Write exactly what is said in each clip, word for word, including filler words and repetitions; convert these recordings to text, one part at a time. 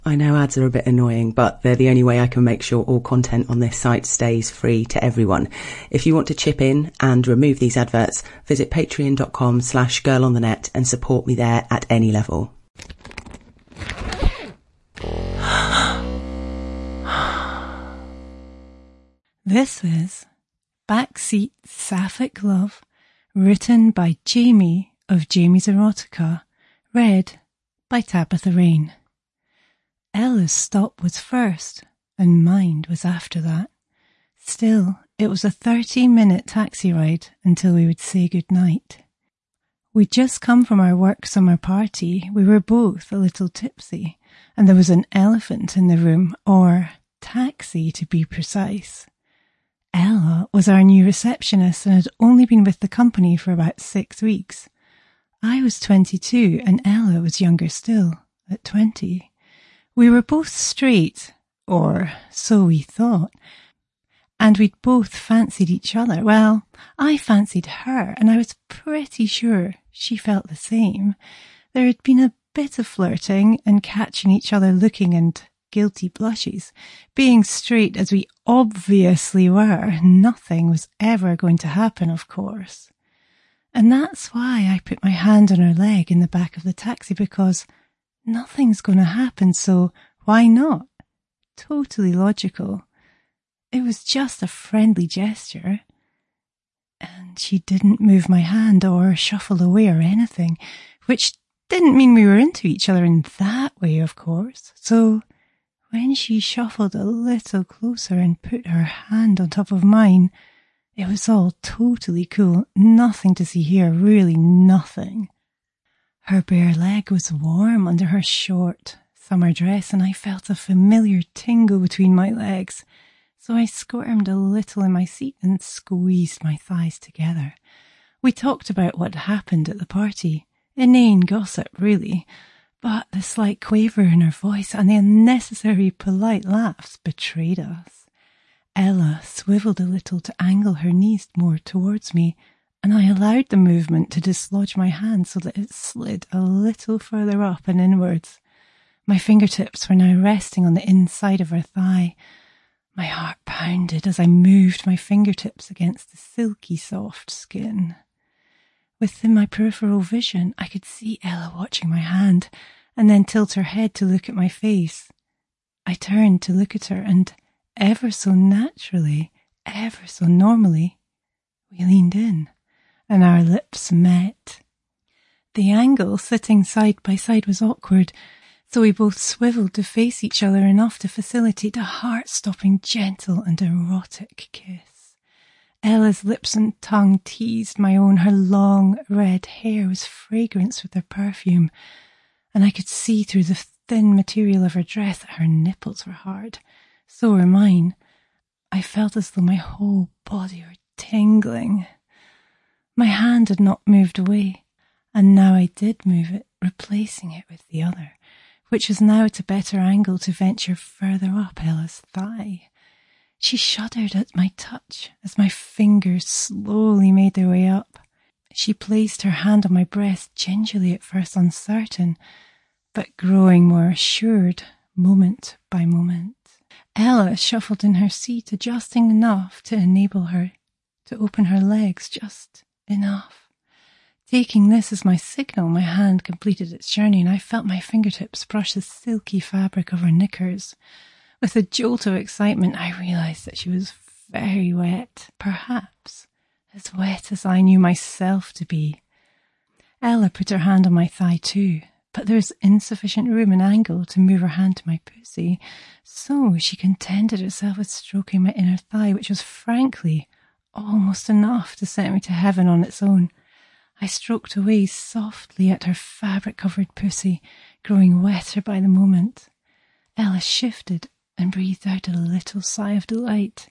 I know ads are a bit annoying, but they're the only way I can make sure all content on this site stays free to everyone. If you want to chip in and remove these adverts, visit patreon.com slash girlonthenet and support me there at any level. This is Backseat Sapphic Love, written by Jamie of Jamie's Erotica, read by Tabitha Rain. Ella's stop was first, and mine was after that. Still, it was a thirty-minute taxi ride until we would say goodnight. We'd just come from our work summer party. We were both a little tipsy, and there was an elephant in the room, or taxi to be precise. Ella was our new receptionist and had only been with the company for about six weeks. I was twenty-two and Ella was younger still, at twenty. We were both straight, or so we thought, and we'd both fancied each other. Well, I fancied her, and I was pretty sure she felt the same. There had been a bit of flirting and catching each other looking and guilty blushes. Being straight as we obviously were, nothing was ever going to happen, of course. And that's why I put my hand on her leg in the back of the taxi, because nothing's going to happen, so why not? Totally logical. It was just a friendly gesture. And she didn't move my hand or shuffle away or anything, which didn't mean we were into each other in that way, of course. So when she shuffled a little closer and put her hand on top of mine, it was all totally cool. Nothing to see here, really nothing. Her bare leg was warm under her short summer dress, and I felt a familiar tingle between my legs, so I squirmed a little in my seat and squeezed my thighs together. We talked about what happened at the party. Inane gossip, really, but the slight quaver in her voice and the unnecessary polite laughs betrayed us. Ella swiveled a little to angle her knees more towards me, and I allowed the movement to dislodge my hand so that it slid a little further up and inwards. My fingertips were now resting on the inside of her thigh. My heart pounded as I moved my fingertips against the silky soft skin. Within my peripheral vision, I could see Ella watching my hand and then tilt her head to look at my face. I turned to look at her, and ever so naturally, ever so normally, we leaned in, and our lips met. The angle sitting side by side was awkward, so we both swiveled to face each other enough to facilitate a heart-stopping, gentle and erotic kiss. Ella's lips and tongue teased my own. Her long red hair was fragrance with her perfume, and I could see through the thin material of her dress that her nipples were hard. So were mine. I felt as though my whole body were tingling. My hand had not moved away, and now I did move it, replacing it with the other, which was now at a better angle to venture further up Ella's thigh. She shuddered at my touch as my fingers slowly made their way up. She placed her hand on my breast, gingerly at first uncertain, but growing more assured moment by moment. Ella shuffled in her seat, adjusting enough to enable her to open her legs just enough. Taking this as my signal, my hand completed its journey, and I felt my fingertips brush the silky fabric of her knickers. With a jolt of excitement, I realised that she was very wet, perhaps as wet as I knew myself to be. Ella put her hand on my thigh too, but there was insufficient room and angle to move her hand to my pussy, so she contented herself with stroking my inner thigh, which was frankly almost enough to send me to heaven on its own. I stroked away softly at her fabric-covered pussy, growing wetter by the moment. Ella shifted and breathed out a little sigh of delight.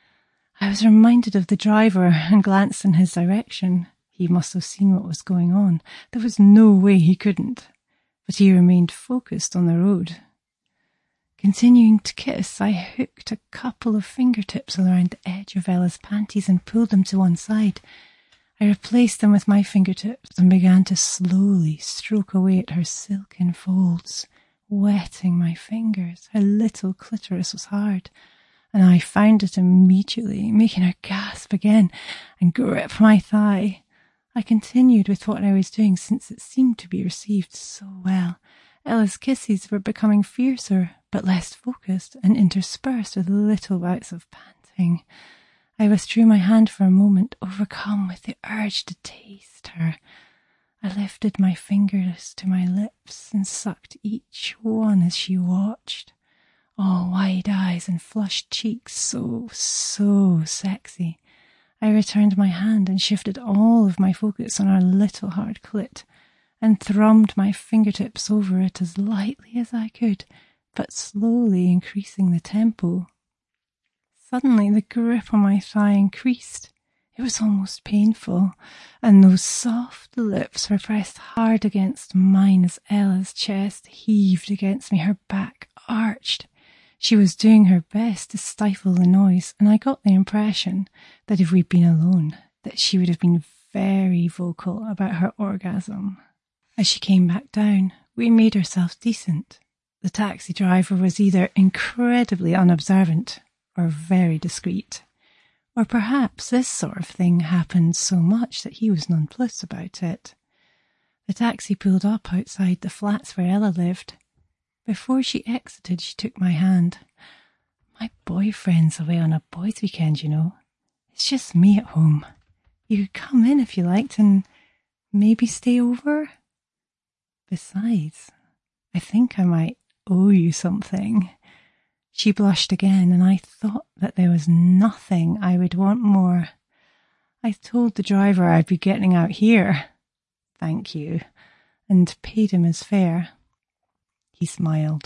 I was reminded of the driver and glanced in his direction. He must have seen what was going on. There was no way he couldn't, but he remained focused on the road. Continuing to kiss, I hooked a couple of fingertips around the edge of Ella's panties and pulled them to one side. I replaced them with my fingertips and began to slowly stroke away at her silken folds, wetting my fingers. Her little clitoris was hard, and I found it immediately, making her gasp again and grip my thigh. I continued with what I was doing, since it seemed to be received so well. Ella's kisses were becoming fiercer, but less focused, and interspersed with little bouts of panting. I withdrew my hand for a moment, overcome with the urge to taste her. I lifted my fingers to my lips and sucked each one as she watched. All wide eyes and flushed cheeks, so, so sexy. I returned my hand and shifted all of my focus on her little hard clit, and thrummed my fingertips over it as lightly as I could, but slowly increasing the tempo. Suddenly the grip on my thigh increased. It was almost painful, and those soft lips were pressed hard against mine as Ella's chest heaved against me, her back arched. She was doing her best to stifle the noise, and I got the impression that if we'd been alone, that she would have been very vocal about her orgasm. As she came back down, we made ourselves decent. The taxi driver was either incredibly unobservant or very discreet. Or perhaps this sort of thing happened so much that he was nonplussed about it. The taxi pulled up outside the flats where Ella lived. Before she exited, she took my hand. My boyfriend's away on a boys' weekend, you know. It's just me at home. You could come in if you liked and maybe stay over. Besides, I think I might owe you something. She blushed again, and I thought that there was nothing I would want more. I told the driver I'd be getting out here, thank you, and paid him his fare. He smiled.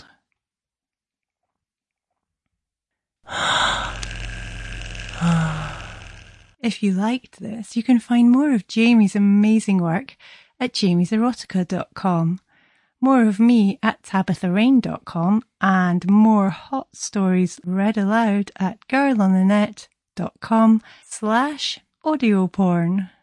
If you liked this, you can find more of Jamie's amazing work at jamies erotica dot com. More of me at tabitha rain dot com, and more hot stories read aloud at girlonthenet dot com slash audio porn.